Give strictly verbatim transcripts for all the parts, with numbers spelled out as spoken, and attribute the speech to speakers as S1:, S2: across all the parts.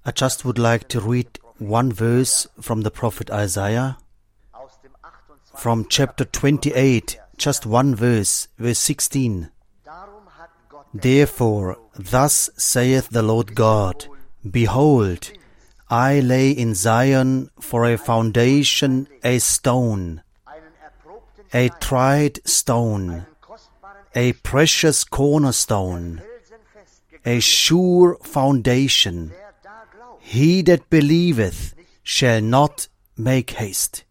S1: I just would like to read one verse from the prophet Isaiah, from chapter twenty-eight, just one verse, verse sixteen. Therefore, thus saith the Lord God, Behold, I lay in Zion for a foundation a stone, a tried stone, a precious cornerstone, a sure foundation. He that believeth shall not make haste.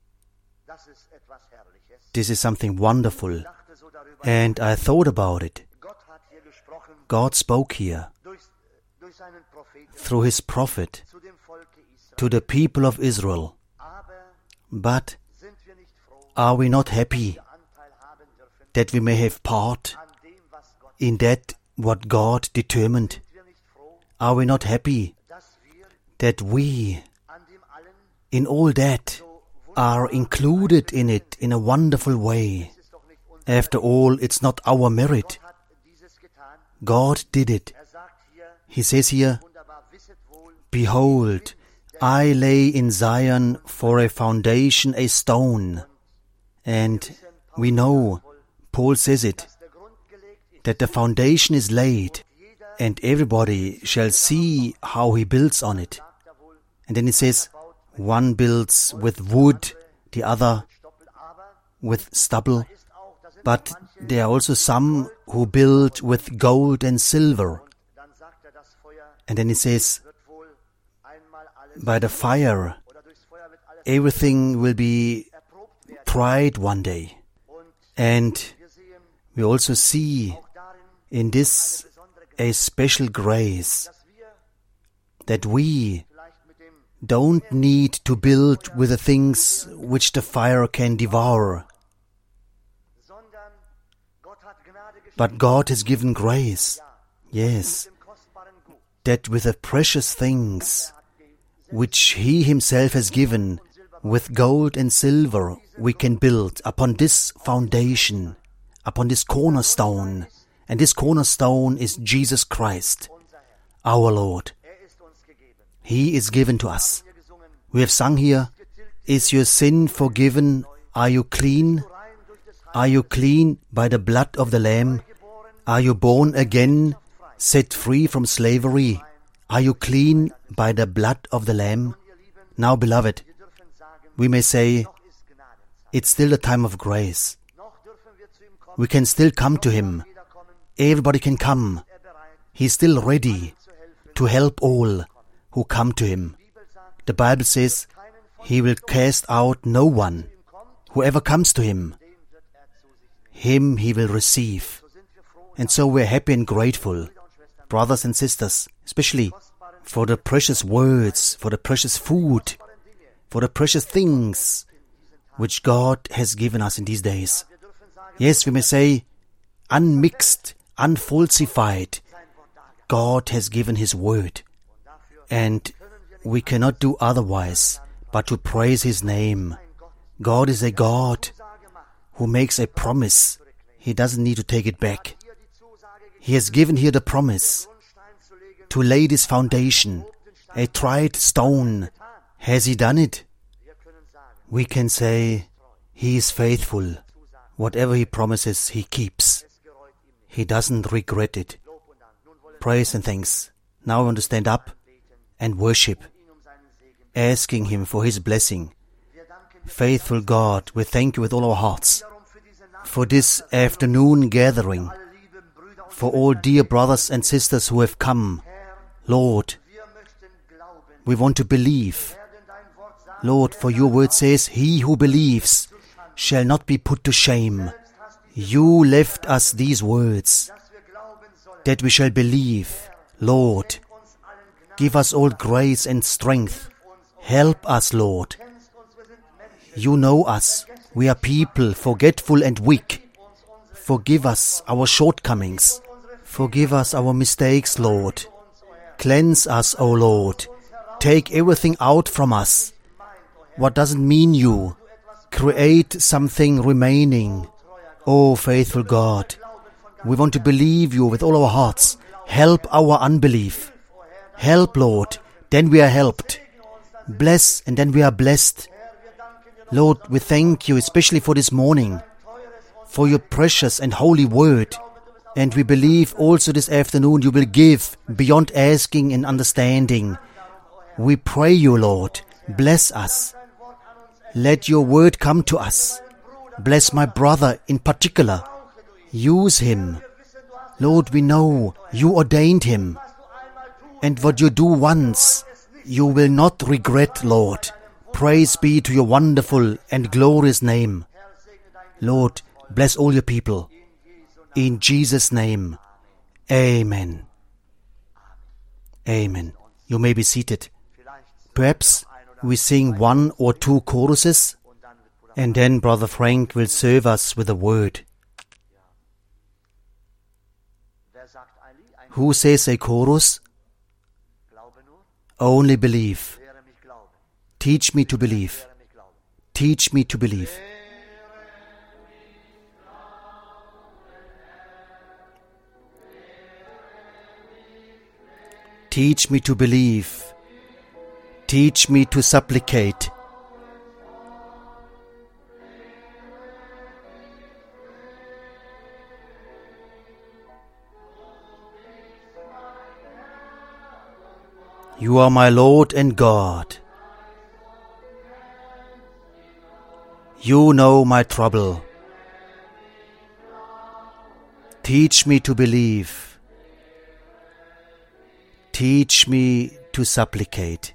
S1: This is something wonderful, and I thought about it. God spoke here through His prophet to the people of Israel. But are we not happy that we may have part in that what God determined? Are we not happy that we, in all that, are included in it in a wonderful way? After all, it's not our merit. God did it. He says here, Behold, I lay in Zion for a foundation a stone. And we know, Paul says it, that the foundation is laid, and everybody shall see how he builds on it. And then he says, one builds with wood, the other with stubble, but there are also some who build with gold and silver. And then he says, by the fire, everything will be tried one day. And we also see in this a special grace that we don't need to build with the things which the fire can devour. But God has given grace, yes, that with the precious things which He Himself has given, with gold and silver, we can build upon this foundation, upon this cornerstone. And this cornerstone is Jesus Christ, our Lord. He is given to us. We have sung here, Is your sin forgiven? Are you clean? Are you clean by the blood of the Lamb? Are you born again, set free from slavery? Are you clean by the blood of the Lamb? Now, beloved, we may say, it's still a time of grace. We can still come to Him. Everybody can come. He's still ready to help all who come to Him. The Bible says, He will cast out no one. Whoever comes to Him, him He will receive. And so we're happy and grateful, brothers and sisters, especially for the precious words, for the precious food, for the precious things which God has given us in these days. Yes, we may say, unmixed, unfalsified, God has given His word. And we cannot do otherwise but to praise His name. God is a God who makes a promise. He doesn't need to take it back. He has given here the promise to lay this foundation, a tried stone. Has He done it? We can say, He is faithful. Whatever He promises, He keeps. He doesn't regret it. Praise and thanks. Now I want to stand up and worship, asking Him for His blessing. Faithful God, we thank You with all our hearts for this afternoon gathering, for all dear brothers and sisters who have come. Lord, we want to believe. Lord, for Your word says, He who believes shall not be put to shame. You left us these words, that we shall believe. Lord, give us all grace and strength. Help us, Lord. You know us. We are people, forgetful and weak. Forgive us our shortcomings. Forgive us our mistakes, Lord. Cleanse us, O Lord. Take everything out from us what doesn't mean You. Create something remaining. O faithful God, we want to believe You with all our hearts. Help our unbelief. Help, Lord, then we are helped. Bless, and then we are blessed. Lord, we thank you especially for this morning, for your precious and holy word. And we believe also this afternoon you will give beyond asking and understanding. We pray you, Lord, bless us. Let your word come to us. Bless my brother in particular. Use him. Lord, we know you ordained him. And what you do once, you will not regret, Lord. Praise be to your wonderful and glorious name. Lord, bless all your people. In Jesus' name, amen. Amen. You may be seated. Perhaps we sing one or two choruses, and then Brother Frank will serve us with a word. Who says a chorus? Only believe. Teach me to believe. Teach me to believe. Teach me to believe. Teach me to supplicate. You are my Lord and God. You know my trouble. Teach me to believe. Teach me to supplicate.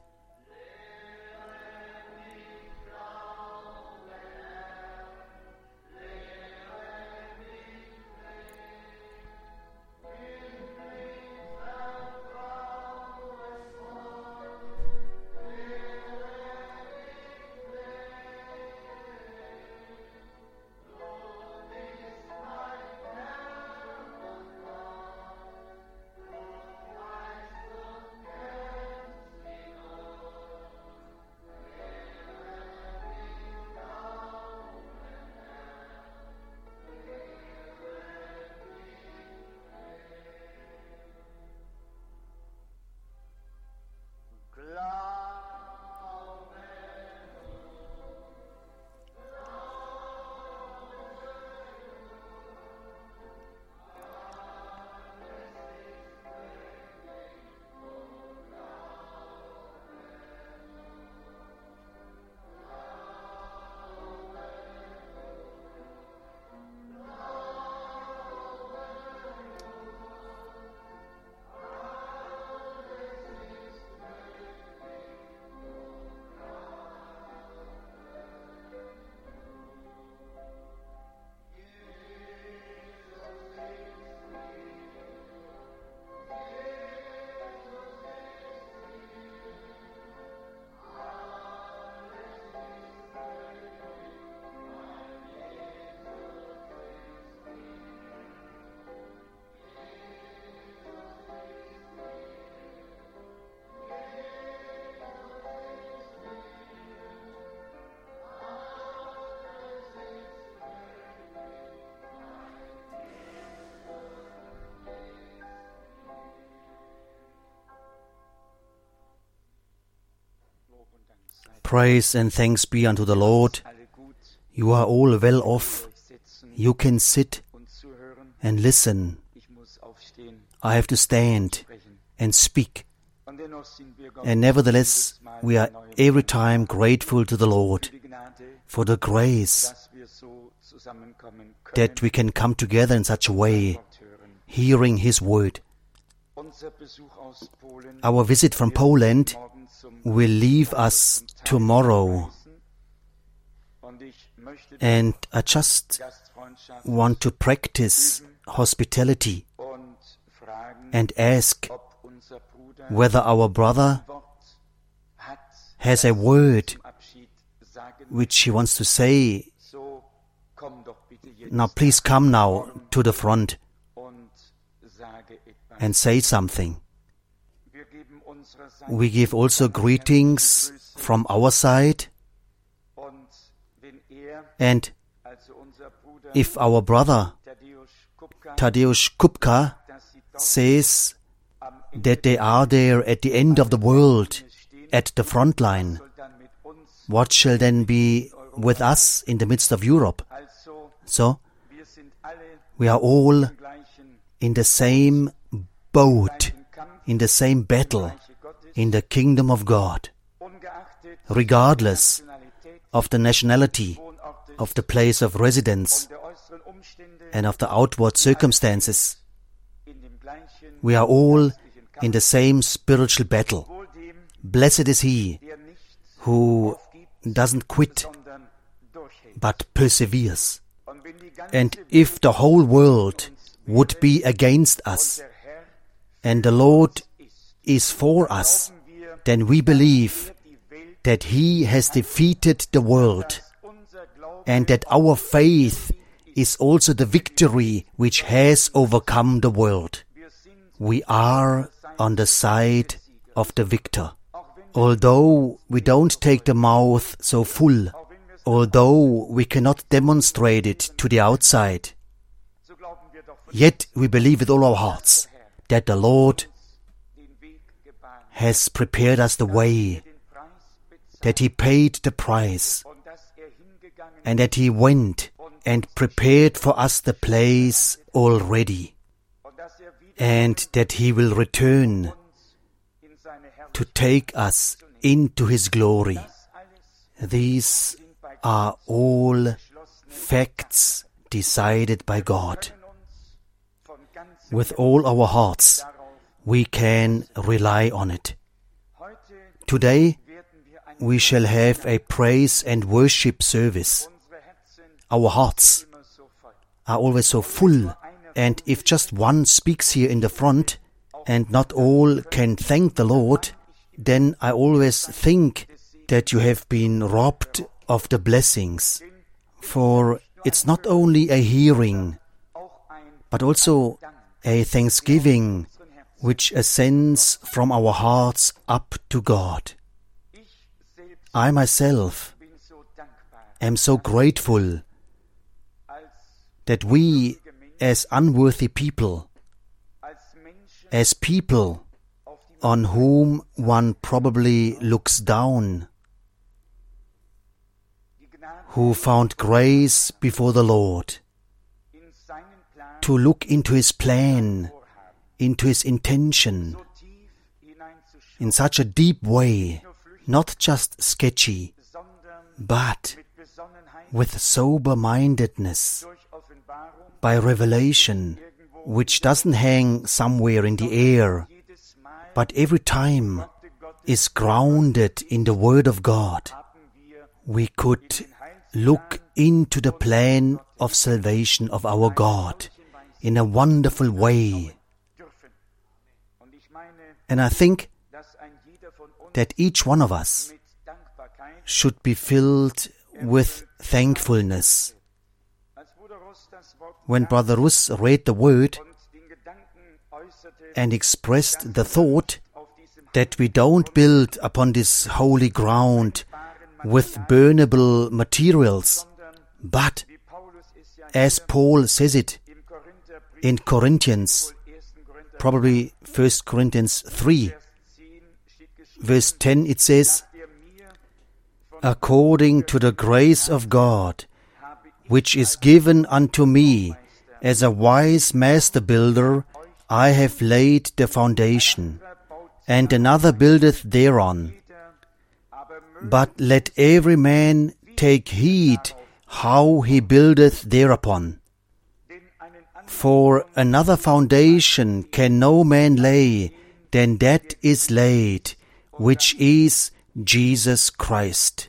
S1: Praise and thanks be unto the Lord. You are all well off. You can sit and listen. I have to stand and speak. And nevertheless, we are every time grateful to the Lord for the grace that we can come together in such a way, hearing His word. Our visit from Poland will leave us tomorrow, and I just want to practice hospitality and ask whether our brother has a word which he wants to say. Now please come now to the front and say something. We give also greetings from our side, and if our brother Tadeusz Kupka says that they are there at the end of the world, at the front line. What shall then be with us in the midst of Europe? So, we are all in the same boat, in the same battle, in the kingdom of God, regardless of the nationality, of the place of residence, and of the outward circumstances. We are all in the same spiritual battle. Blessed is he who doesn't quit, but perseveres. And if the whole world would be against us, and the Lord is for us, then we believe that he has defeated the world, and that our faith is also the victory which has overcome the world. We are on the side of the victor. Although we don't take the mouth so full, although we cannot demonstrate it to the outside, yet we believe with all our hearts that the Lord has prepared us the way, that he paid the price, and that he went and prepared for us the place already, and that he will return to take us into his glory. These are all facts decided by God. With all our hearts, we can rely on it. Today, we shall have a praise and worship service. Our hearts are always so full, and if just one speaks here in the front, and not all can thank the Lord, then I always think that you have been robbed of the blessings. For it's not only a hearing, but also a thanksgiving which ascends from our hearts up to God. I myself am so grateful that we, as unworthy people, as people on whom one probably looks down, who found grace before the Lord, to look into his plan, into his intention, in such a deep way, not just sketchy, but with sober-mindedness, by revelation, which doesn't hang somewhere in the air, but every time is grounded in the Word of God. We could look into the plan of salvation of our God in a wonderful way. And I think that each one of us should be filled with thankfulness. When Brother Russ read the Word and expressed the thought that we don't build upon this holy ground with burnable materials, but, as Paul says it in Corinthians, probably First Corinthians three, verse ten, it says, "According to the grace of God, which is given unto me, as a wise master builder, I have laid the foundation, and another buildeth thereon. But let every man take heed how he buildeth thereupon. For another foundation can no man lay than that is laid, which is Jesus Christ.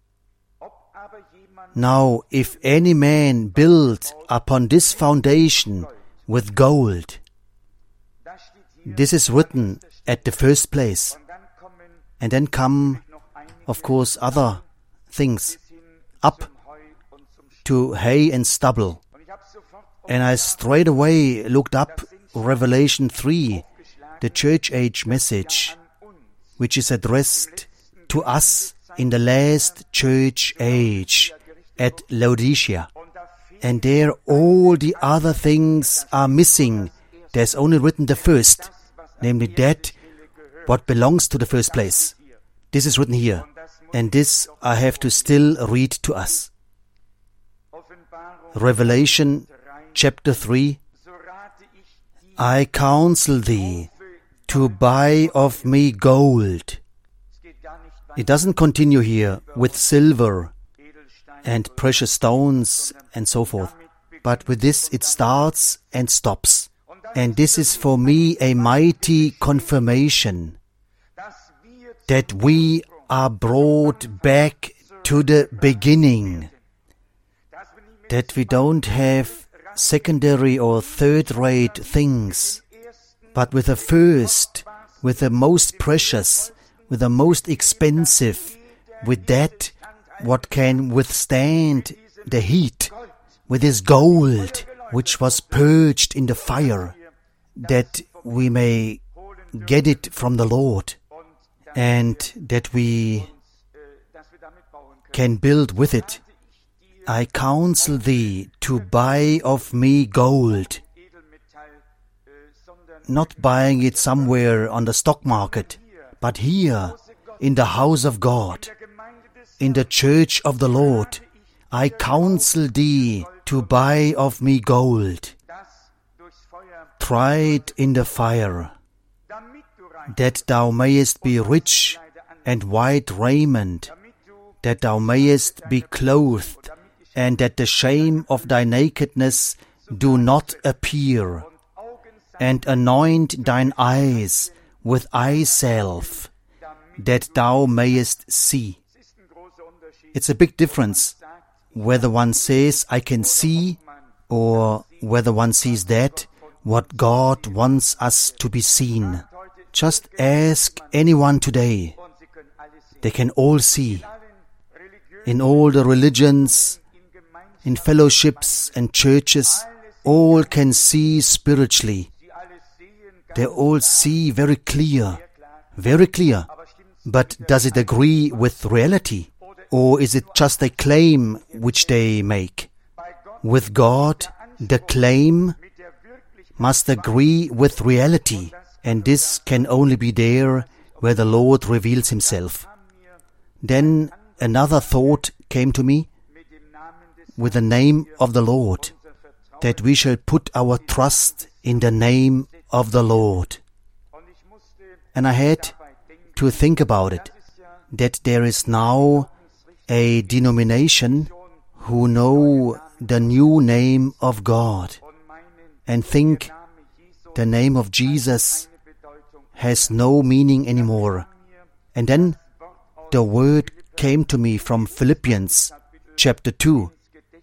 S1: Now, if any man build upon this foundation with gold," this is written at the first place. And then come, of course, other things, up to hay and stubble. And I straight away looked up Revelation three, the church age message, which is addressed to us in the last church age at Laodicea. And there all the other things are missing. There's only written the first, namely that what belongs to the first place. This is written here, and this I have to still read to us. Revelation chapter three, I counsel thee to buy of me gold. It doesn't continue here with silver and precious stones and so forth, but with this it starts and stops. And this is for me a mighty confirmation that we are brought back to the beginning, that we don't have secondary or third-rate things, but with the first, with the most precious, with the most expensive, with that what can withstand the heat, with this gold which was purged in the fire, that we may get it from the Lord, and that we can build with it. I counsel thee to buy of me gold, not buying it somewhere on the stock market, but here, in the house of God, in the church of the Lord. I counsel thee to buy of me gold, tried in the fire, that thou mayest be rich and white raiment, that thou mayest be clothed, and that the shame of thy nakedness do not appear, and anoint thine eyes with eye salve, that thou mayest see. It's a big difference whether one says, I can see, or whether one sees that, what God wants us to be seen. Just ask anyone today. They can all see. In all the religions, in fellowships and churches, all can see spiritually. They all see very clear, very clear. But does it agree with reality? Or is it just a claim which they make? With God, the claim must agree with reality, and this can only be there where the Lord reveals Himself. Then another thought came to me with the name of the Lord, that we shall put our trust in the name of the Lord. And I had to think about it, that there is now a denomination who know the new name of God and think the name of Jesus has no meaning anymore. And then the word came to me from Philippians chapter two.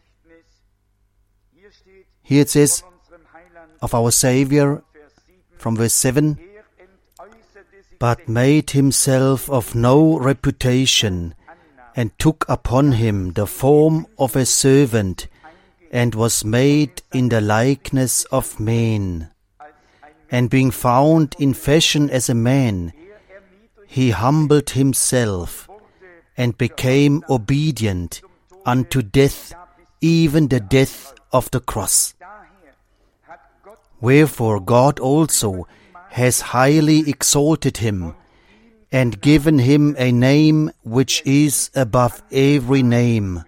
S1: Here it says of our Savior from verse seven, but made himself of no reputation, and took upon him the form of a servant, and was made in the likeness of men. And being found in fashion as a man, he humbled himself, and became obedient unto death, even the death of the cross. Wherefore God also has highly exalted him, and given him a name which is above every name,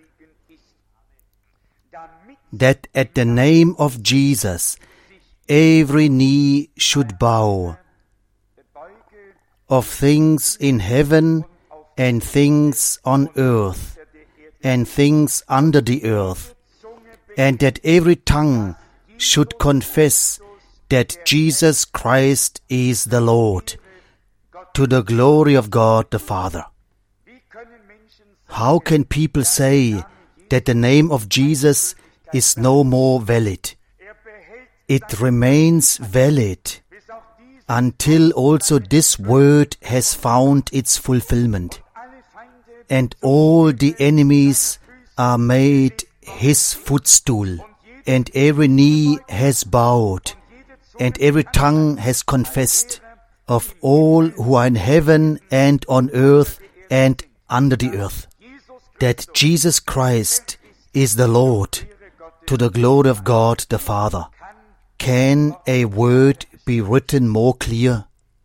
S1: that at the name of Jesus every knee should bow, of things in heaven and things on earth and things under the earth, and that every tongue should confess that Jesus Christ is the Lord, to the glory of God the Father. How can people say that the name of Jesus is no more valid? It remains valid until also this word has found its fulfillment, and all the enemies are made his footstool, and every knee has bowed, and every tongue has confessed, of all who are in heaven and on earth and under the earth, that Jesus Christ is the Lord, to the glory of God the Father. Can a word be written more clear?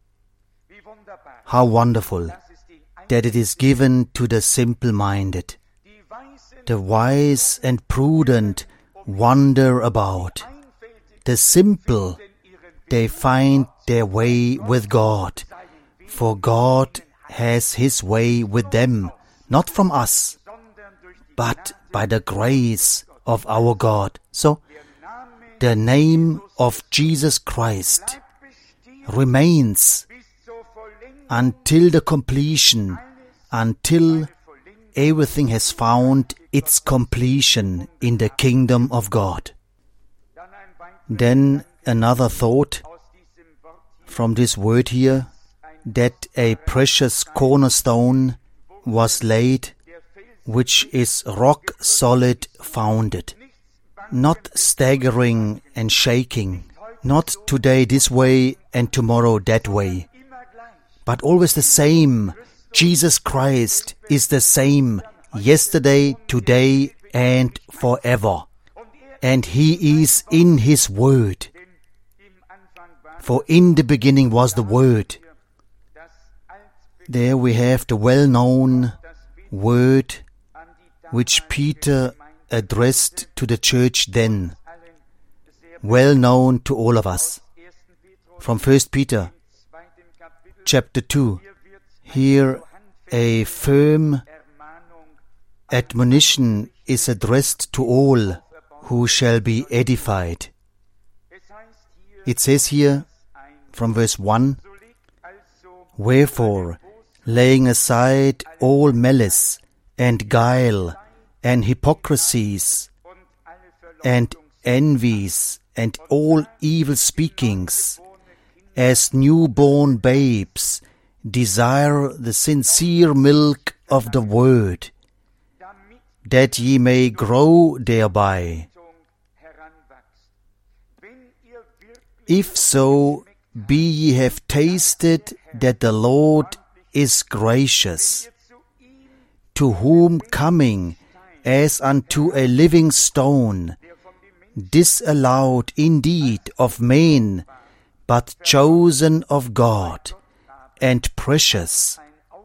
S1: How wonderful that it is given to the simple-minded. The wise and prudent wander about. The simple, they find their way with God, for God has His way with them, not from us, but by the grace of our God. So, the name of Jesus Christ remains until the completion, until everything has found its completion in the kingdom of God. Then another thought from this word here, that a precious cornerstone was laid, which is rock solid founded, not staggering and shaking, not today this way and tomorrow that way, but always the same. Jesus Christ is the same yesterday, today, and forever. And He is in His Word. For in the beginning was the Word. There we have the well-known word which Peter addressed to the church then, well known to all of us. From First Peter chapter two, here a firm admonition is addressed to all who shall be edified. It says here from verse one, "Wherefore, laying aside all malice and guile and hypocrisies and envies and all evil speakings, as newborn babes, desire the sincere milk of the word, that ye may grow thereby. If so, be ye have tasted that the Lord is gracious, to whom coming as unto a living stone, disallowed indeed of men, but chosen of God, and precious.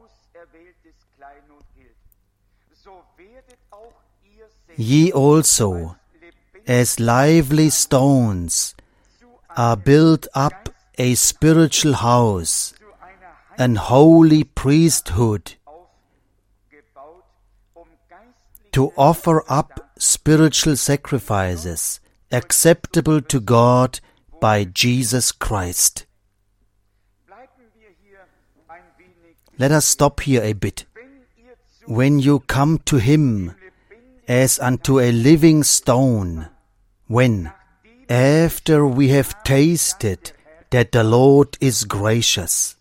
S1: Ye also, as lively stones, are built up a spiritual house, an holy priesthood, to offer up spiritual sacrifices acceptable to God by Jesus Christ." Let us stop here a bit. When you come to Him as unto a living stone, when? After we have tasted that the Lord is gracious.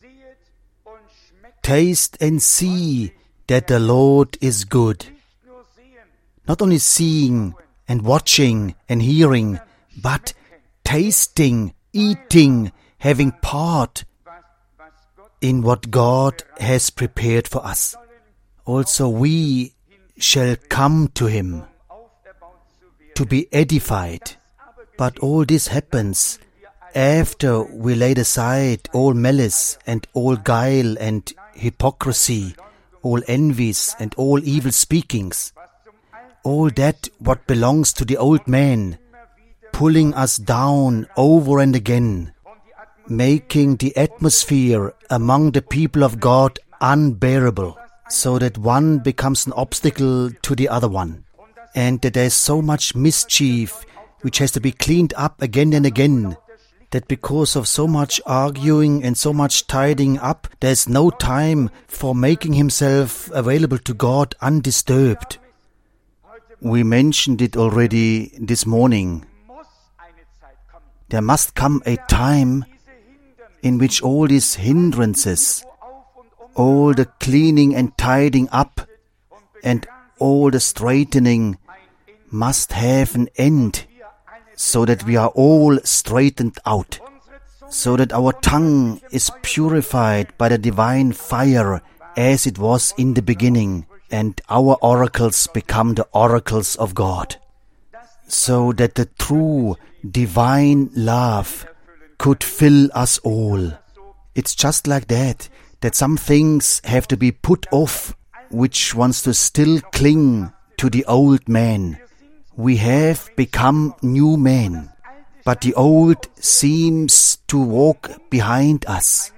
S1: Taste and see that the Lord is good. Not only seeing and watching and hearing, but tasting, eating, having part in what God has prepared for us. Also we shall come to Him to be edified. But all this happens after we laid aside all malice and all guile and hypocrisy, all envies and all evil speakings, all that what belongs to the old man, pulling us down over and again, making the atmosphere among the people of God unbearable, so that one becomes an obstacle to the other one, and that there is so much mischief which has to be cleaned up again and again, that because of so much arguing and so much tidying up, there is no time for making himself available to God undisturbed. We mentioned it already this morning. There must come a time in which all these hindrances, all the cleaning and tidying up, and all the straightening must have an end, so that we are all straightened out, so that our tongue is purified by the divine fire as it was in the beginning, and our oracles become the oracles of God, so that the true divine love could fill us all. It's just like that, that some things have to be put off, which wants to still cling to the old man. We have become new men, but the old seems to walk behind us,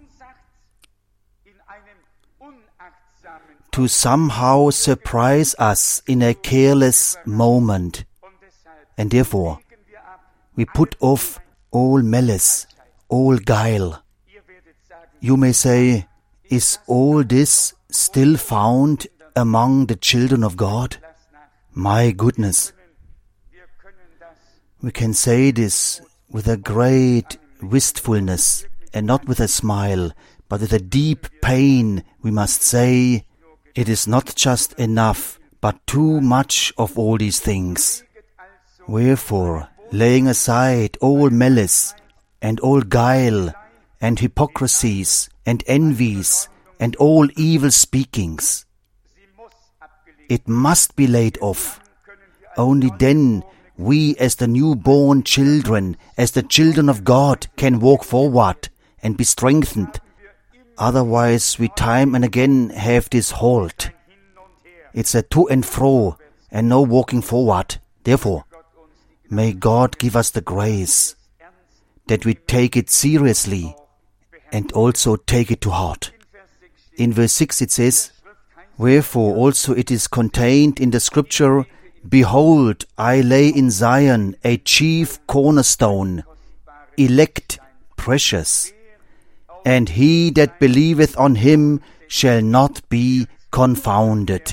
S1: to somehow surprise us in a careless moment. And therefore, we put off all malice, all guile. You may say, is all this still found among the children of God? My goodness! We can say this with a great wistfulness, and not with a smile, but with a deep pain. We must say, it is not just enough, but too much of all these things. Wherefore, laying aside all malice, and all guile, and hypocrisies, and envies, and all evil speakings, it must be laid off. Only then we as the newborn children, as the children of God, can walk forward and be strengthened. Otherwise we time and again have this halt. It's a to and fro and no walking forward. Therefore, may God give us the grace that we take it seriously and also take it to heart. In verse six it says, wherefore also it is contained in the scripture, behold, I lay in Zion a chief cornerstone, elect, precious, and he that believeth on him shall not be confounded.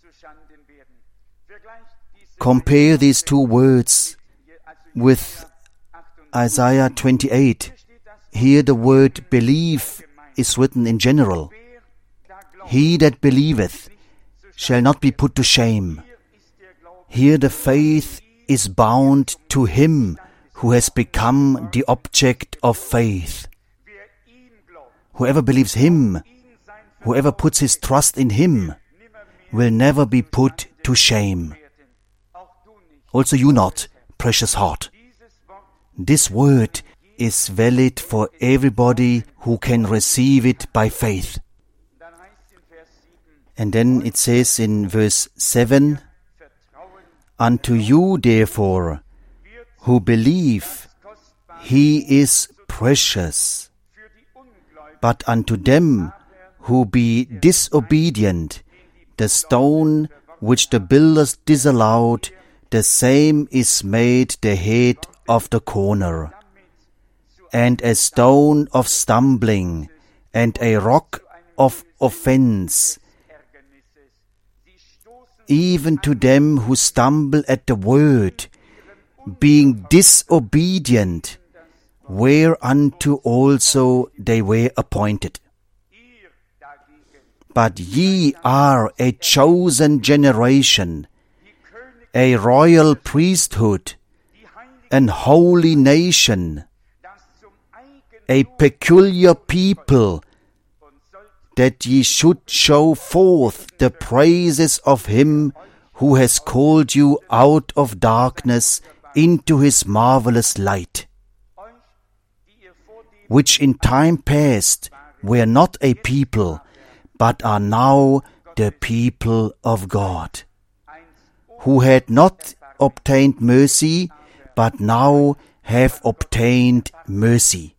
S1: Compare these two words with Isaiah twenty-eight. Here the word believe is written in general. He that believeth shall not be put to shame. Here the faith is bound to him who has become the object of faith. Whoever believes him, whoever puts his trust in him, will never be put to shame. Also you not, precious heart. This word is valid for everybody who can receive it by faith. And then it says in verse seven, unto you therefore, who believe, he is precious. But unto them who be disobedient, the stone which the builders disallowed, the same is made the head of the corner, and a stone of stumbling, and a rock of offense, even to them who stumble at the word, being disobedient, whereunto also they were appointed. But ye are a chosen generation, a royal priesthood, an holy nation, a peculiar people, that ye should show forth the praises of him who has called you out of darkness into his marvelous light, which in time past were not a people, but are now the people of God, who had not obtained mercy, but now have obtained mercy.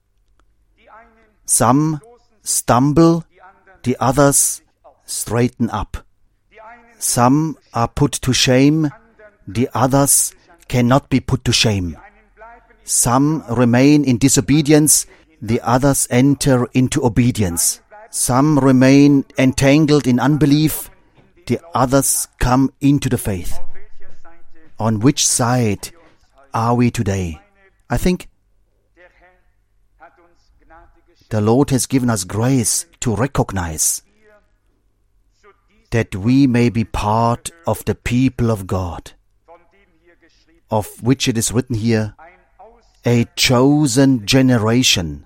S1: Some stumble, the others straighten up. Some are put to shame, the others cannot be put to shame. Some remain in disobedience, the others enter into obedience. Some remain entangled in unbelief, the others come into the faith. On which side are we today? I think the Lord has given us grace to recognize that we may be part of the people of God, of which it is written here, a chosen generation,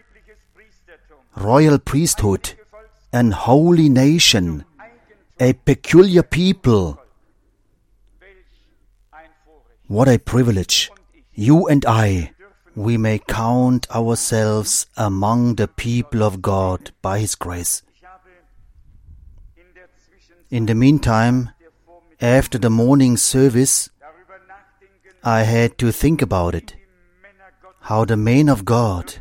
S1: royal priesthood, an holy nation, a peculiar people. What a privilege! You and I, we may count ourselves among the people of God by His grace. In the meantime, after the morning service, I had to think about it, how the men of God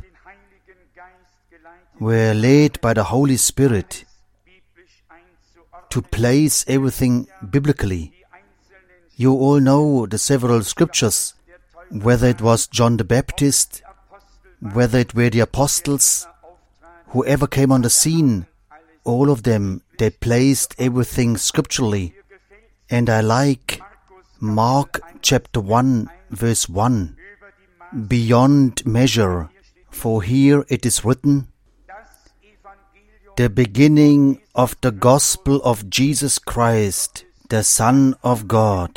S1: were led by the Holy Spirit to place everything biblically. You all know the several scriptures, whether it was John the Baptist, whether it were the apostles, whoever came on the scene, all of them, they placed everything scripturally. And I like Mark chapter one, verse one, beyond measure, for here it is written, the beginning of the gospel of Jesus Christ, the Son of God.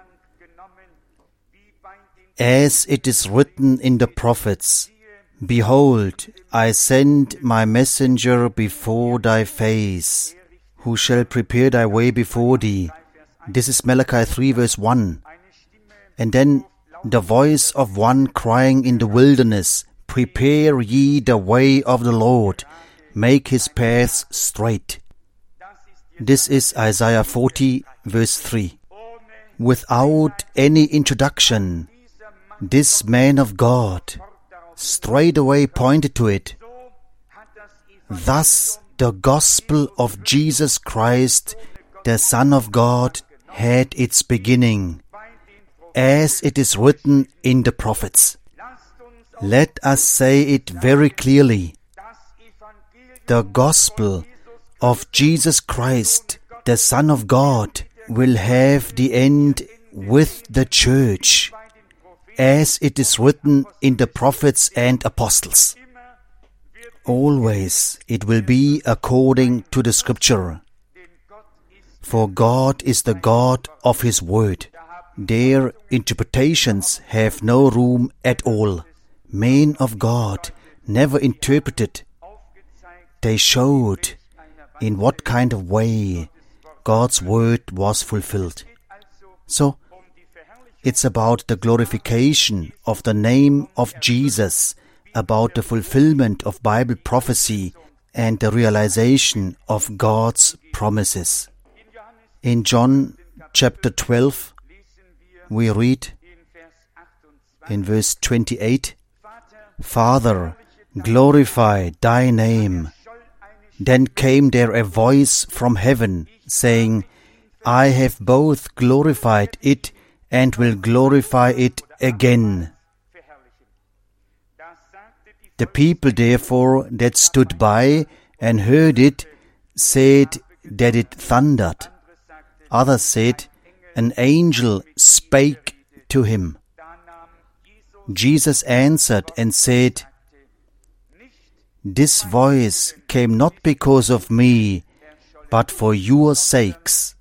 S1: As it is written in the prophets, behold, I send my messenger before thy face, who shall prepare thy way before thee. This is Malachi three verse one. And then the voice of one crying in the wilderness, prepare ye the way of the Lord, make his paths straight. This is Isaiah forty verse three. Without any introduction, this man of God straightway pointed to it. Thus the gospel of Jesus Christ, the Son of God, had its beginning, as it is written in the prophets. Let us say it very clearly. The gospel of Jesus Christ, the Son of God, will have the end with the church, as it is written in the prophets and apostles. Always it will be according to the scripture. For God is the God of His word. Their interpretations have no room at all. Men of God never interpreted. They showed in what kind of way God's word was fulfilled. So, it's about the glorification of the name of Jesus, about the fulfillment of Bible prophecy and the realization of God's promises. In John chapter twelve, we read in verse twenty-eight, Father, glorify thy name. Then came there a voice from heaven, saying, I have both glorified it and will glorify it again. The people therefore that stood by and heard it said that it thundered. Others said, an angel spake to him. Jesus answered and said, this voice came not because of me, but for your sakes.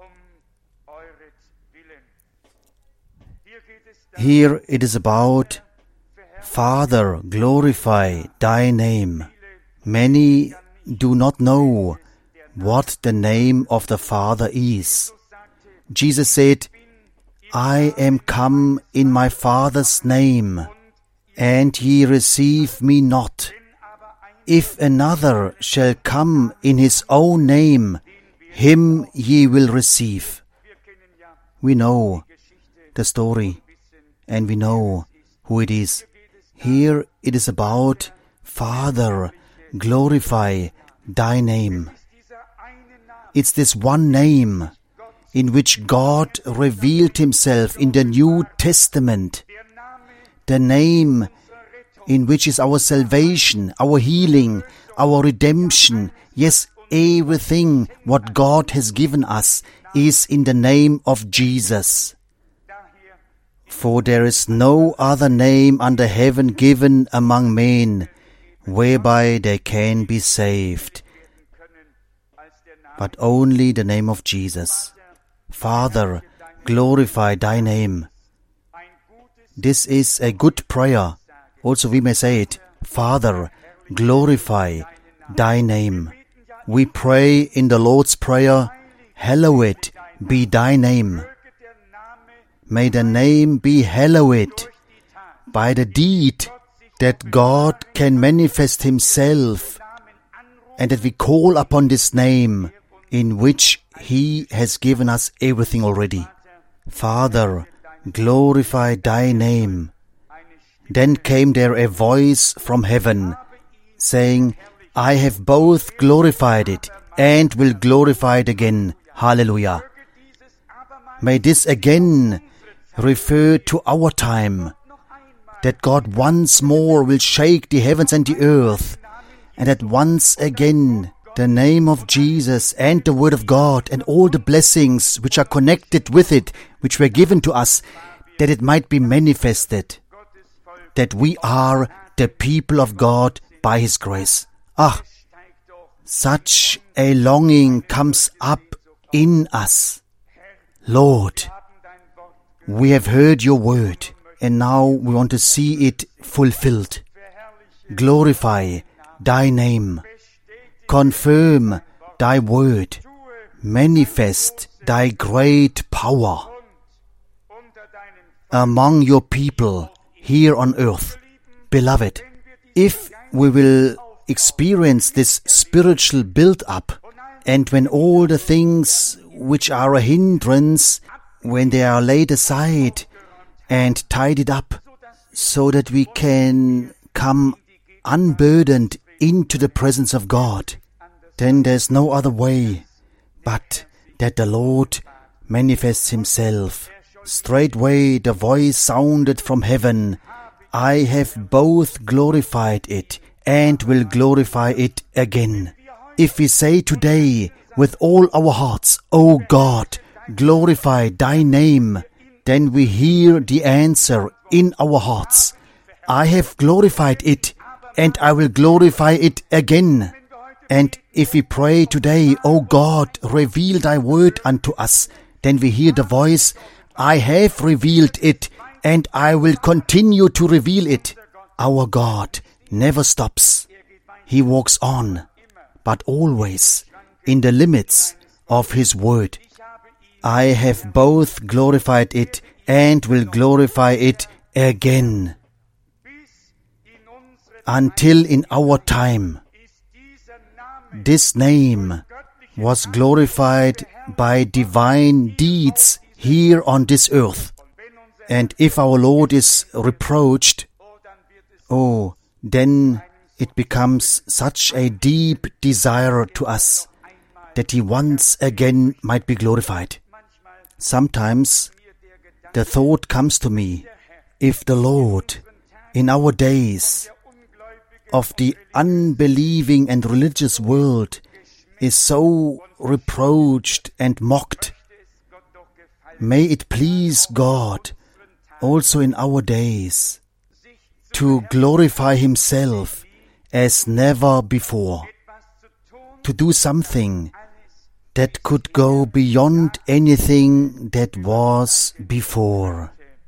S1: Here it is about, Father, glorify thy name. Many do not know what the name of the Father is. Jesus said, I am come in my Father's name, and ye receive me not. If another shall come in his own name, him ye will receive. We know the story, and we know who it is. Here it is about, Father, glorify thy name. It's this one name in which God revealed Himself in the New Testament. The name in which is our salvation, our healing, our redemption. Yes, everything what God has given us is in the name of Jesus. For there is no other name under heaven given among men, whereby they can be saved, but only the name of Jesus. Father, glorify thy name. This is a good prayer. Also we may say it, Father, glorify thy name. We pray in the Lord's Prayer, hallowed be thy name. May the name be hallowed by the deed that God can manifest Himself and that we call upon this name in which He has given us everything already. Father, glorify Thy name. Then came there a voice from heaven, saying, I have both glorified it and will glorify it again. Hallelujah. May this again refer to our time, that God once more will shake the heavens and the earth, and that once again the name of Jesus and the Word of God and all the blessings which are connected with it, which were given to us, that it might be manifested, that we are the people of God by His grace. Ah, such a longing comes up in us. Lord, we have heard Your word, and now we want to see it fulfilled. Glorify Thy name. Confirm Thy word. Manifest Thy great power among Your people here on earth. Beloved, if we will experience this spiritual build-up, and when all the things which are a hindrance, when they are laid aside and tidied up, so that we can come unburdened into the presence of God, then there's no other way but that the Lord manifests Himself. Straightway the voice sounded from heaven, I have both glorified it and will glorify it again. If we say today with all our hearts, O God, glorify Thy name, then we hear the answer in our hearts. I have glorified it, and I will glorify it again. And if we pray today, O God, reveal Thy word unto us, then we hear the voice, I have revealed it, and I will continue to reveal it. Our God never stops. He walks on, but always in the limits of His word. I have both glorified it and will glorify it again. Until in our time, this name was glorified by divine deeds here on this earth. And if our Lord is reproached, oh, then it becomes such a deep desire to us that He once again might be glorified. Sometimes the thought comes to me, if the Lord in our days of the unbelieving and religious world is so reproached and mocked, may it please God also in our days to glorify Himself as never before, to do something that could go beyond anything that was before.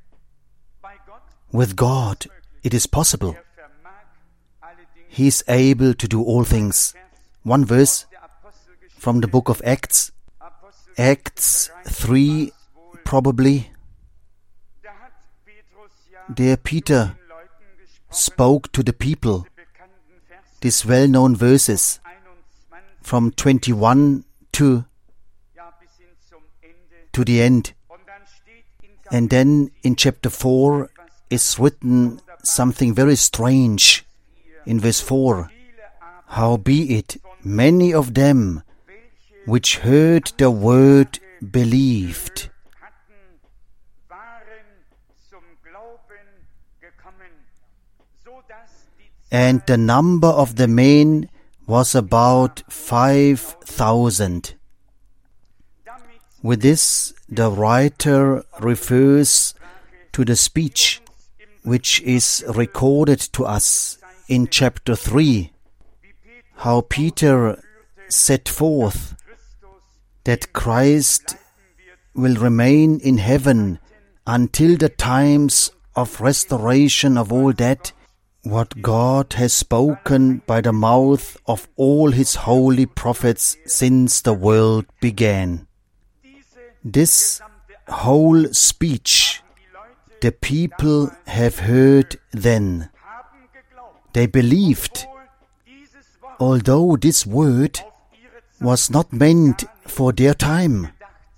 S1: With God, it is possible. He is able to do all things. One verse from the book of Acts, Acts three, probably. There Peter spoke to the people these well-known verses from twenty-one to, to the end. And then in chapter four is written something very strange. In verse four, howbeit many of them which heard the word believed. And the number of the men was about five thousand. With this, the writer refers to the speech which is recorded to us in chapter three, how Peter set forth that Christ will remain in heaven until the times of restoration of all that what God has spoken by the mouth of all His holy prophets since the world began. This whole speech the people have heard then. They believed, although this word was not meant for their time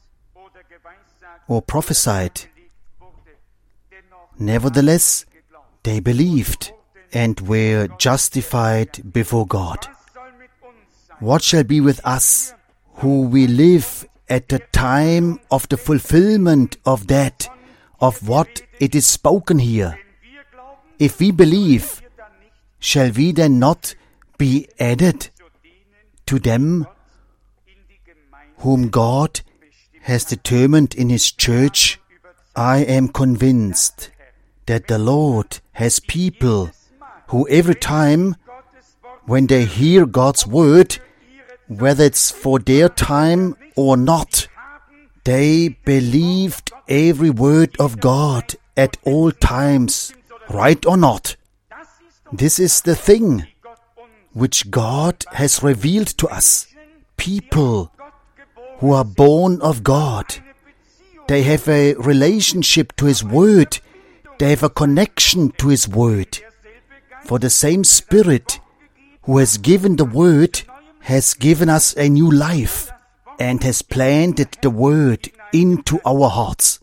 S1: or prophesied. Nevertheless, they believed and were justified before God. What shall be with us, who we live at the time of the fulfillment of that, of what it is spoken here? If we believe, shall we then not be added to them whom God has determined in His church? I am convinced that the Lord has people who every time when they hear God's word, whether it's for their time or not, they believed every word of God at all times, right or not. This is the thing which God has revealed to us. People who are born of God, they have a relationship to His word. They have a connection to His word. For the same Spirit who has given the word has given us a new life and has planted the word into our hearts.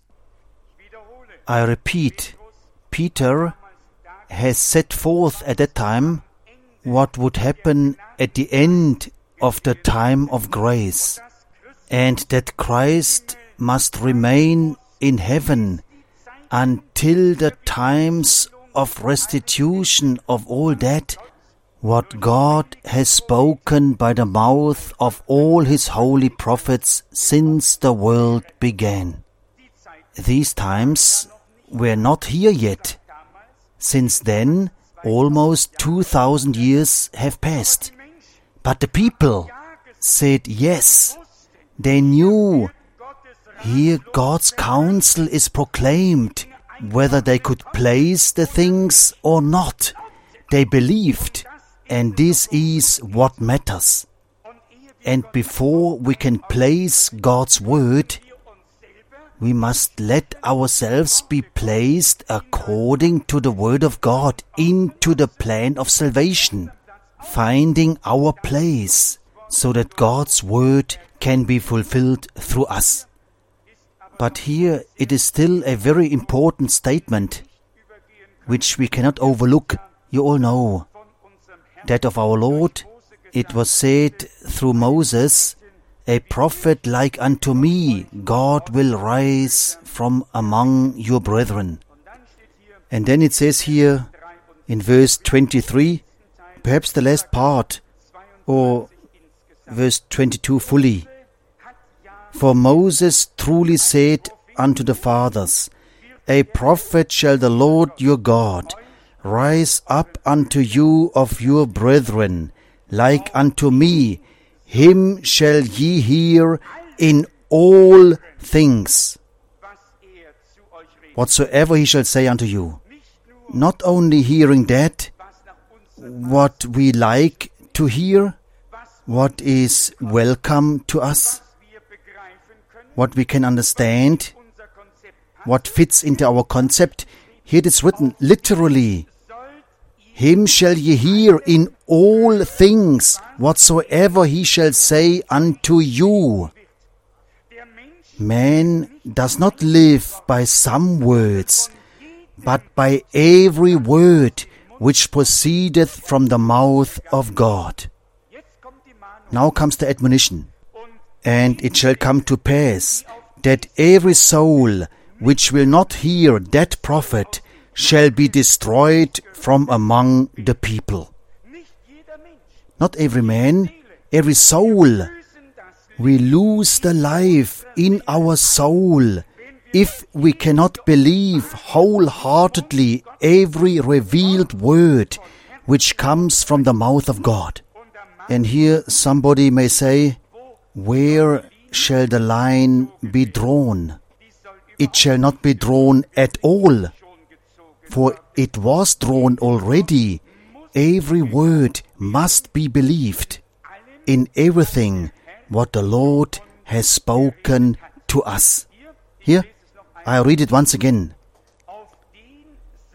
S1: I repeat, Peter has set forth at that time what would happen at the end of the time of grace, and that Christ must remain in heaven until the times of restitution of all that what God has spoken by the mouth of all His holy prophets since the world began. These times were not here yet. Since then, almost two thousand years have passed. But the people said yes. They knew here God's counsel is proclaimed, whether they could place the things or not. They believed, and this is what matters. And before we can place God's word, we must let ourselves be placed according to the word of God into the plan of salvation, finding our place so that God's word can be fulfilled through us. But here it is still a very important statement, which we cannot overlook. You all know that of our Lord, it was said through Moses, "A prophet like unto me God will rise from among your brethren." And then it says here in verse twenty-three, perhaps the last part, or verse twenty-two fully, "For Moses truly said unto the fathers, A prophet shall the Lord your God rise up unto you of your brethren, like unto me. Him shall ye hear in all things, whatsoever he shall say unto you." Not only hearing that, what we like to hear, what is welcome to us, what we can understand, what fits into our concept. Here it is written literally, "Him shall ye hear in all things, whatsoever he shall say unto you." Man does not live by some words, but by every word which proceedeth from the mouth of God. Now comes the admonition. "And it shall come to pass, that every soul which will not hear that prophet shall be destroyed from among the people." Not every man, every soul. We lose the life in our soul if we cannot believe wholeheartedly every revealed word which comes from the mouth of God. And here somebody may say, where shall the line be drawn? It shall not be drawn at all, for it was drawn already. Every word must be believed in everything what the Lord has spoken to us. Here, I read it once again.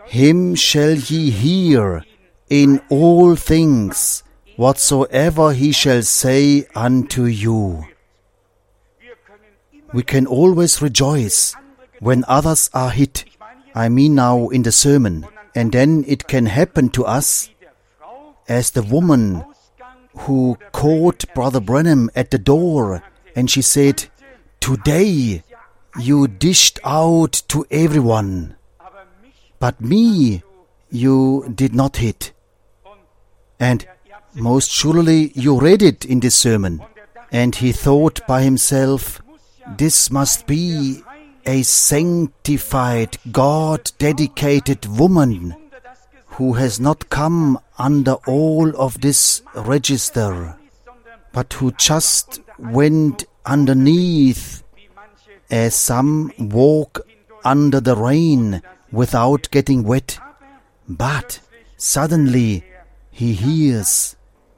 S1: Him shall ye hear in all things, whatsoever he shall say unto you. We can always rejoice when others are hit. I mean now in the sermon. And then it can happen to us as the woman who caught Brother Branham at the door, and she said, "Today you dished out to everyone, but me you did not hit." And most surely you read it in this sermon. And he thought by himself, this must be a sanctified, God-dedicated woman who has not come under all of this register, but who just went underneath, as some walk under the rain without getting wet. But suddenly he hears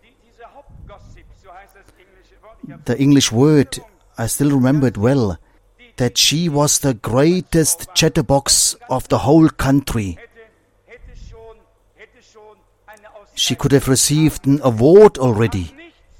S1: the English word, I still remember it well, that she was the greatest chatterbox of the whole country. She could have received an award already,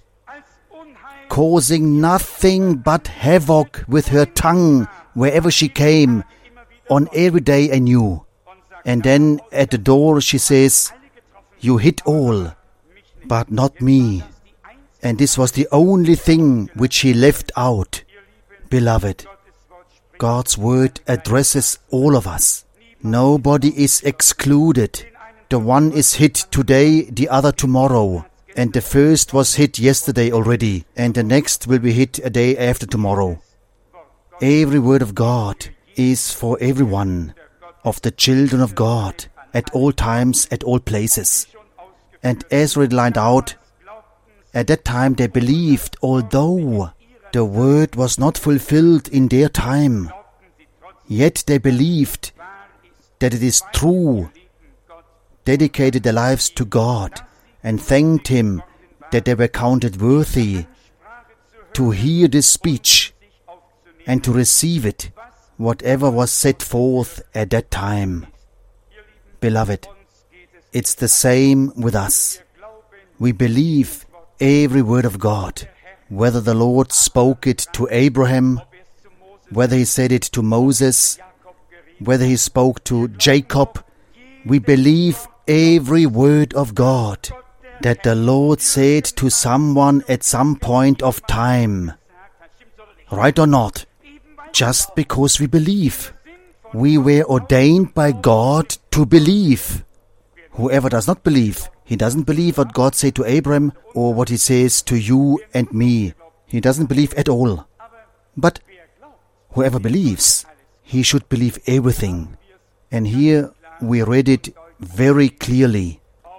S1: causing nothing but havoc with her tongue wherever she came, on every day anew. And then at the door she says, "You hit all, but not me." And this was the only thing which she left out. Beloved, God's word addresses all of us. Nobody is excluded. The one is hit today, the other tomorrow. And the first was hit yesterday already, and the next will be hit a day after tomorrow. Every word of God is for everyone, of the children of God, at all times, at all places. And as read lined out, at that time they believed, although the word was not fulfilled in their time, yet they believed that it is true, dedicated their lives to God, and thanked Him that they were counted worthy to hear this speech and to receive it, whatever was set forth at that time. Beloved, it's the same with us. We believe every word of God, whether the Lord spoke it to Abraham, whether He said it to Moses, whether He spoke to Jacob. We believe every word of God that the Lord said to someone at some point of time. Right or not? Just because we believe. We were ordained by God to believe. Whoever does not believe, he doesn't believe what God said to Abraham or what He says to you and me. He doesn't believe at all. But whoever believes, he should believe everything. And here we read it very clearly.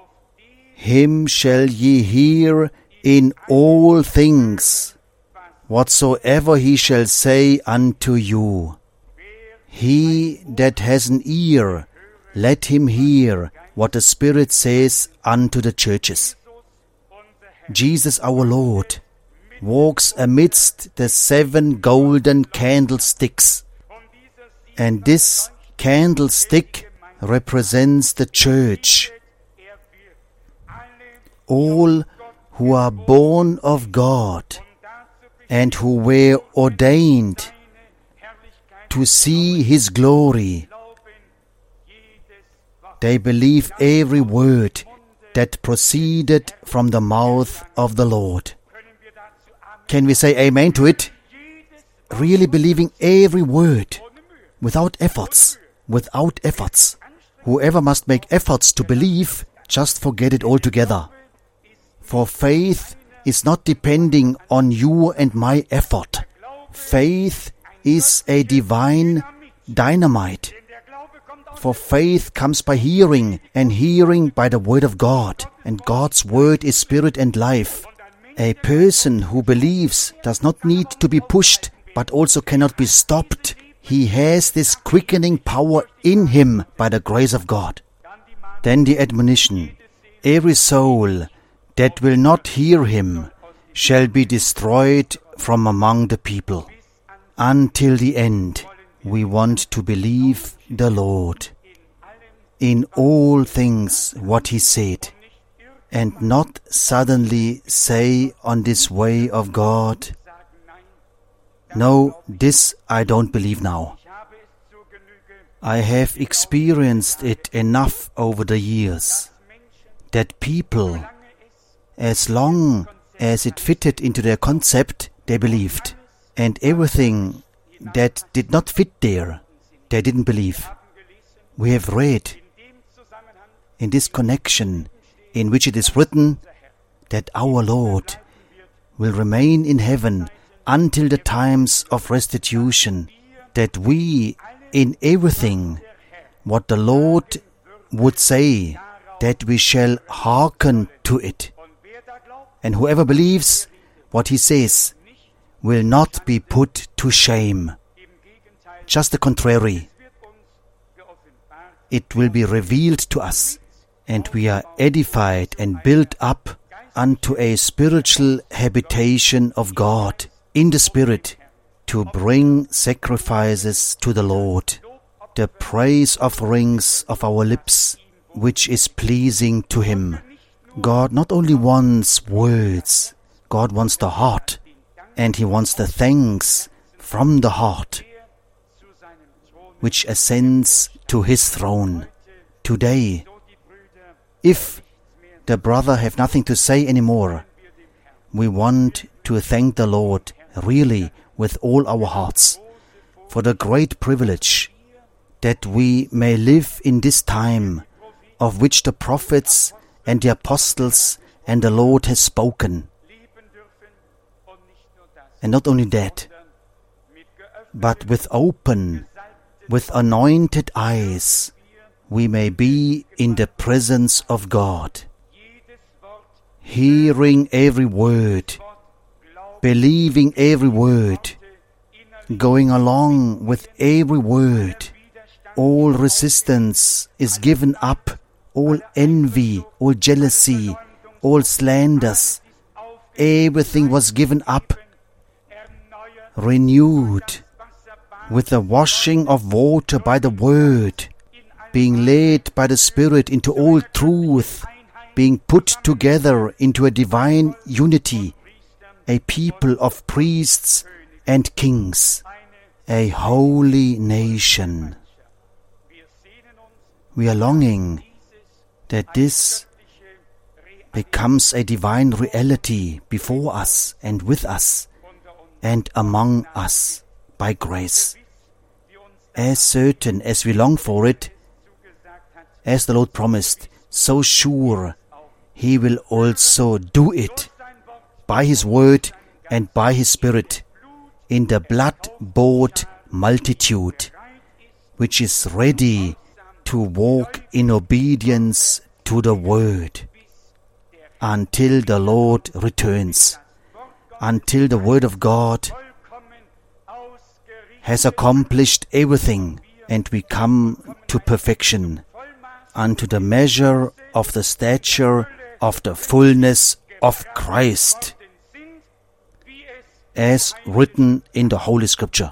S1: Him shall ye hear in all things, whatsoever he shall say unto you. He that has an ear, let him hear what the Spirit says unto the churches. Jesus our Lord walks amidst the seven golden candlesticks, and this candlestick represents the church. All who are born of God and who were ordained to see His glory, they believe every word that proceeded from the mouth of the Lord. Can we say amen to it? Really believing every word, without efforts, without efforts. Whoever must make efforts to believe, just forget it altogether. For faith is not depending on you and my effort. Faith is a divine dynamite. For faith comes by hearing, and hearing by the Word of God. And God's Word is spirit and life. A person who believes does not need to be pushed, but also cannot be stopped. He has this quickening power in him by the grace of God. Then the admonition, every soul that will not hear Him shall be destroyed from among the people. Until the end, we want to believe the Lord. in all things what he said, and not suddenly say on this way of God, no, this I don't believe now. I have experienced it enough over the years, that people, as long as it fitted into their concept, they believed, and everything that did not fit there, they didn't believe. We have read in this connection in which it is written that our Lord will remain in heaven until the times of restitution, that we in everything what the Lord would say, that we shall hearken to it. And whoever believes what he says will not be put to shame. Just the contrary. It will be revealed to us, and we are edified and built up unto a spiritual habitation of God in the Spirit, to bring sacrifices to the Lord, the praise offerings of our lips, which is pleasing to Him. God not only wants words, God wants the heart, and He wants the thanks from the heart, which ascends to His throne. Today, if the brother have nothing to say anymore, we want to thank the Lord really with all our hearts for the great privilege that we may live in this time of which the prophets and the apostles and the Lord has spoken. And not only that, but with open, with anointed eyes, we may be in the presence of God, hearing every word, believing every word, going along with every word. All resistance is given up, all envy, all jealousy, all slanders, everything was given up, renewed with the washing of water by the Word, being led by the Spirit into all truth, being put together into a divine unity, a people of priests and kings, a holy nation. We are longing that this becomes a divine reality before us and with us and among us by grace. As certain as we long for it, as the Lord promised, so sure He will also do it by His word and by His Spirit in the blood-bought multitude, which is ready to walk in obedience to the word until the Lord returns, until the word of God has accomplished everything and we come to perfection, unto the measure of the stature of the fullness of Christ, as written in the Holy Scripture.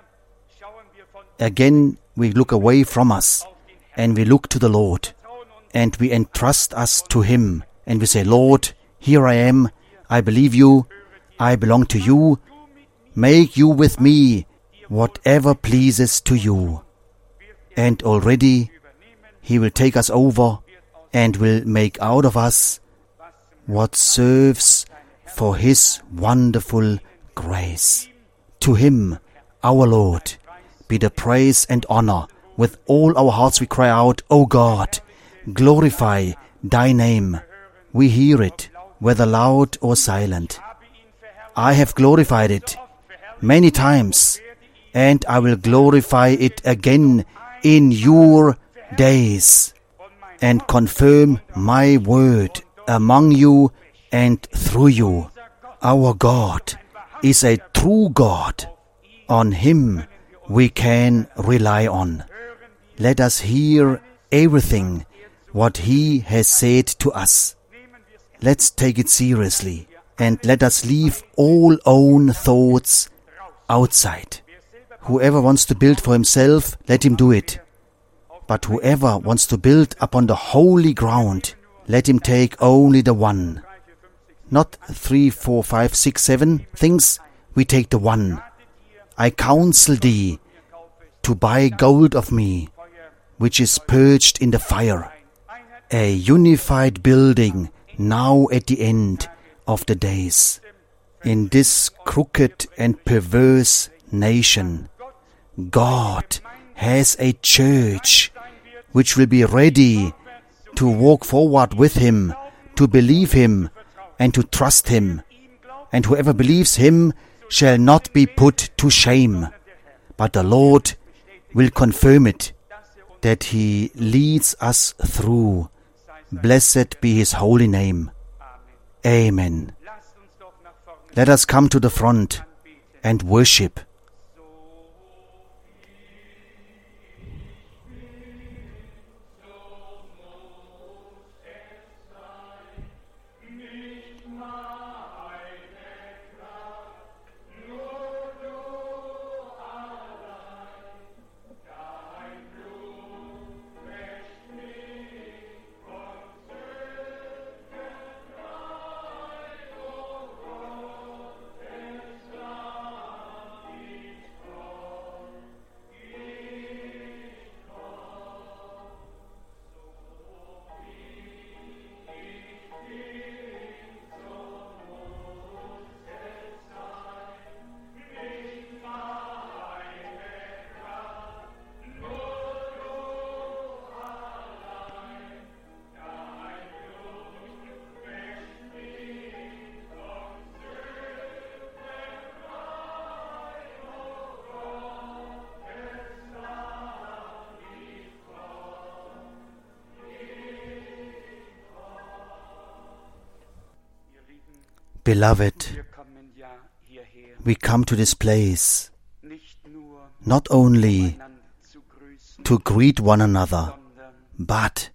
S1: Again, we look away from us and we look to the Lord, and we entrust us to Him, and we say, Lord, here I am, I believe You, I belong to You, make You with me whatever pleases to You. And already He will take us over and will make out of us what serves for His wonderful grace. To Him, our Lord, be the praise and honor. With all our hearts we cry out, O God, glorify Thy name. We hear it, whether loud or silent. I have glorified it many times, and I will glorify it again in Your days, and confirm My word among you and through you. Our God is a true God. On Him we can rely on. Let us hear everything what He has said to us. Let's take it seriously, and let us leave all own thoughts outside. Whoever wants to build for himself, let him do it. But whoever wants to build upon the holy ground, let him take only the one. Not three, four, five, six, seven things. We take the one. I counsel thee to buy gold of me, which is purged in the fire, a unified building now at the end of the days. In this crooked and perverse nation, God has a church which will be ready to walk forward with Him, to believe Him, and to trust Him. And whoever believes Him shall not be put to shame. But the Lord will confirm it, that He leads us through. Blessed be His holy name. Amen. Let us come to the front and worship. Beloved, we come to this place not only to greet one another, but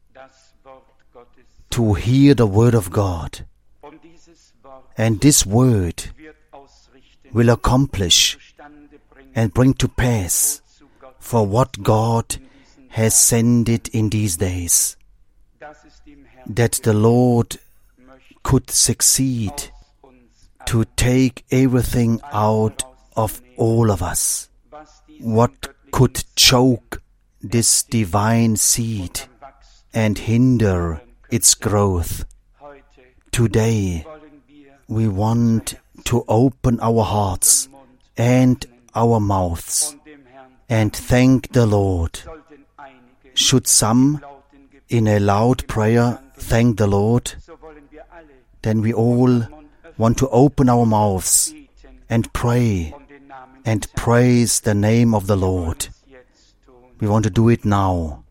S1: to hear the word of God. And this word will accomplish and bring to pass for what God has sent it in these days, that the Lord could succeed to take everything out of all of us. What could choke this divine seed and hinder its growth? Today, we want to open our hearts and our mouths and thank the Lord. Should some, in a loud prayer, thank the Lord, then we all want to open our mouths and pray and praise the name of the Lord. We want to do it now.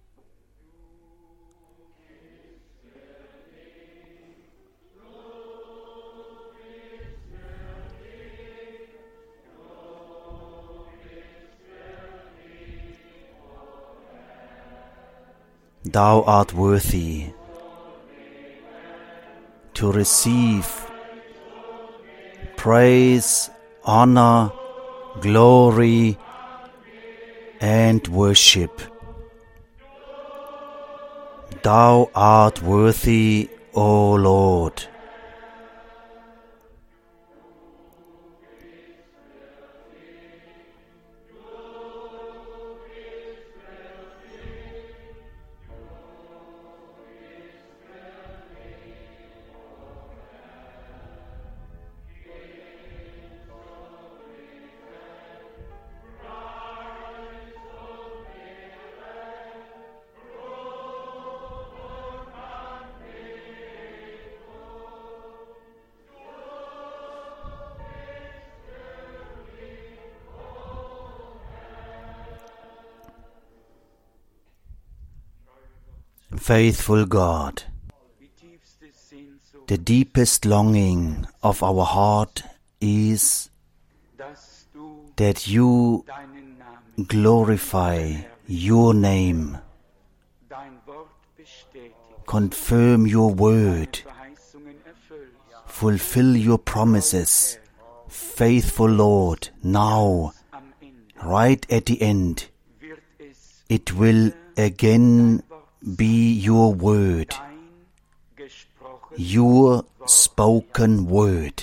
S1: Thou art worthy to receive praise, honor, glory, and worship. Thou art worthy, O Lord. Faithful God, the deepest longing of our heart is that you glorify your name, confirm your word, fulfill your promises, faithful Lord, now, right at the end. It will again be your word, your spoken word,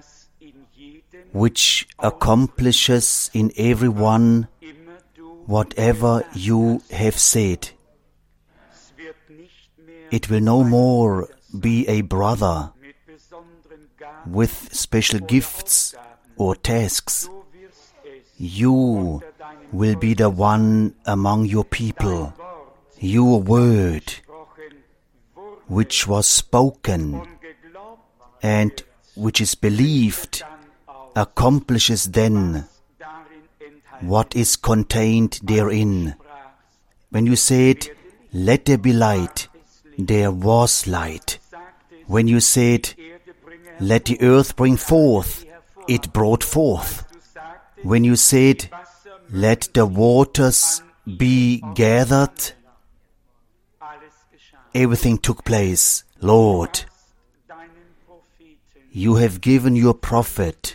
S1: which accomplishes in everyone whatever you have said. It will no more be a brother with special gifts or tasks. You will be the one among your people, your word, which was spoken and which is believed, accomplishes then what is contained therein. When you said, "Let there be light," there was light. When you said, "Let the earth bring forth," it brought forth. When you said, "Let the waters be gathered," everything took place. Lord, you have given your prophet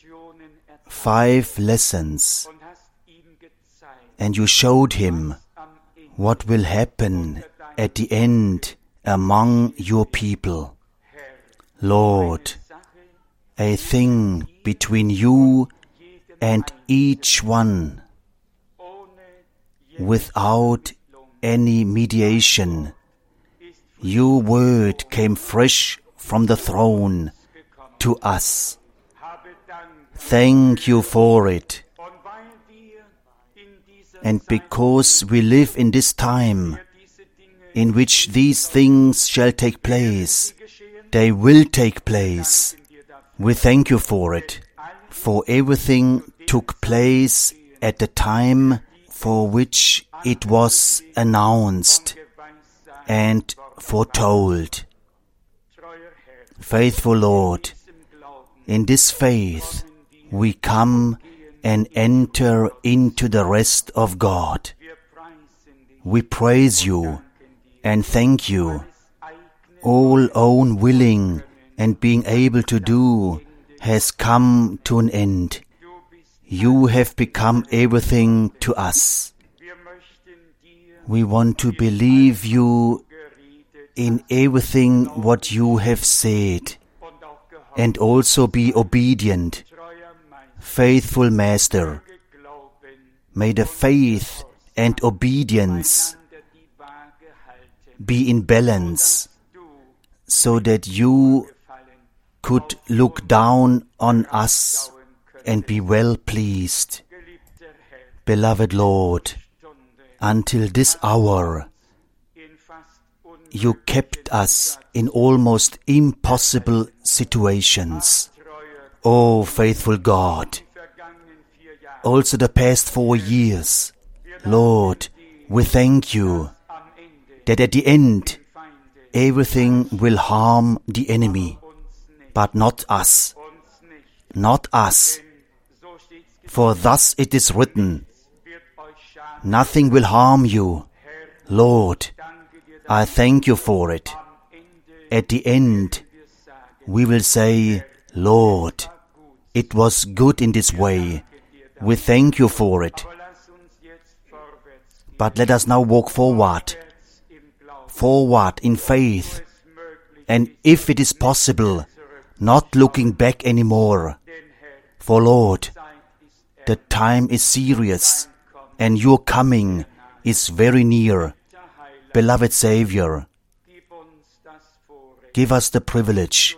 S1: five lessons, and you showed him what will happen at the end among your people. Lord, a thing between you and each one, without any mediation. Your word came fresh from the throne to us. Thank you for it. And because we live in this time in which these things shall take place, they will take place. We thank you for it, for everything took place at the time for which it was announced and foretold. Faithful Lord, in this faith we come and enter into the rest of God. We praise you and thank you. All own willing and being able to do has come to an end. You have become everything to us. We want to believe you in everything what you have said, and also be obedient. Faithful Master, may the faith and obedience be in balance, so that you could look down on us and be well pleased. Beloved Lord, until this hour, you kept us in almost impossible situations. Oh, faithful God, also the past four years, Lord, we thank you that at the end, everything will harm the enemy, but not us, not us. For thus it is written, nothing will harm you. Lord, I thank you for it. At the end, we will say, Lord, it was good in this way. We thank you for it. But let us now walk forward, forward in faith, and if it is possible, not looking back anymore. For Lord, the time is serious, and your coming is very near. Beloved Savior, give us the privilege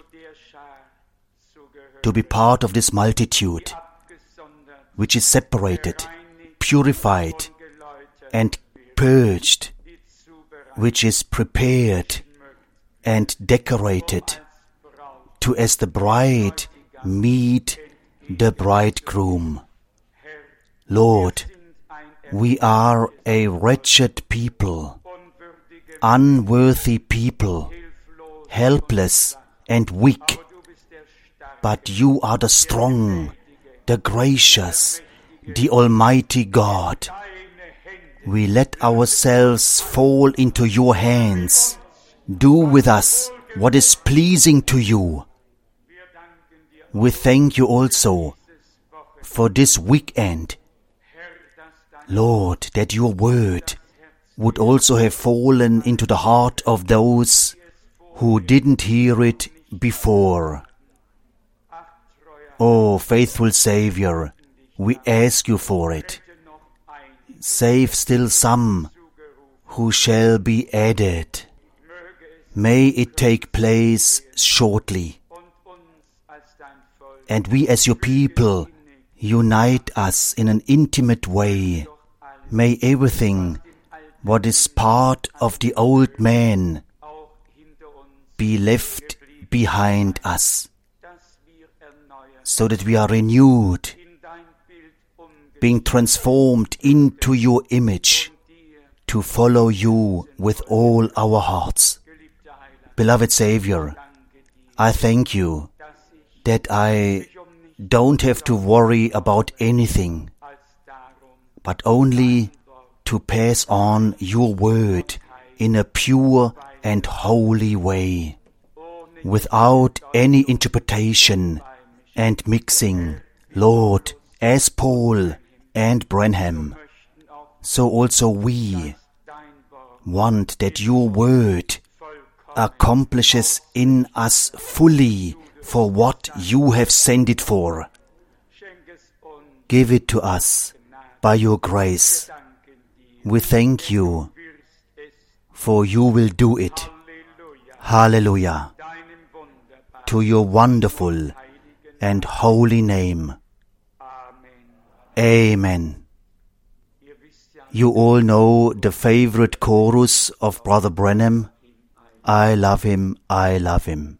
S1: to be part of this multitude, which is separated, purified, and purged, which is prepared and decorated, to as the bride meet the bridegroom. Lord, we are a wretched people, unworthy people, helpless and weak, but you are the strong, the gracious, the Almighty God. We let ourselves fall into your hands. Do with us what is pleasing to you. We thank you also for this weekend, Lord, that your word would also have fallen into the heart of those who didn't hear it before. Oh, faithful Savior, we ask you for it. Save still some who shall be added. May it take place shortly. And we as your people unite us in an intimate way. May everything what is part of the old man be left behind us, so that we are renewed, being transformed into your image, to follow you with all our hearts. Beloved Savior, I thank you that I don't have to worry about anything, but only to pass on your word in a pure and holy way, without any interpretation and mixing, Lord, as Paul and Branham. So also we want that your word accomplishes in us fully for what you have sent it for. Give it to us by your grace. We thank you, for you will do it. Hallelujah. To your wonderful and holy name. Amen. You all know the favorite chorus of Brother Branham, I love him, I love him.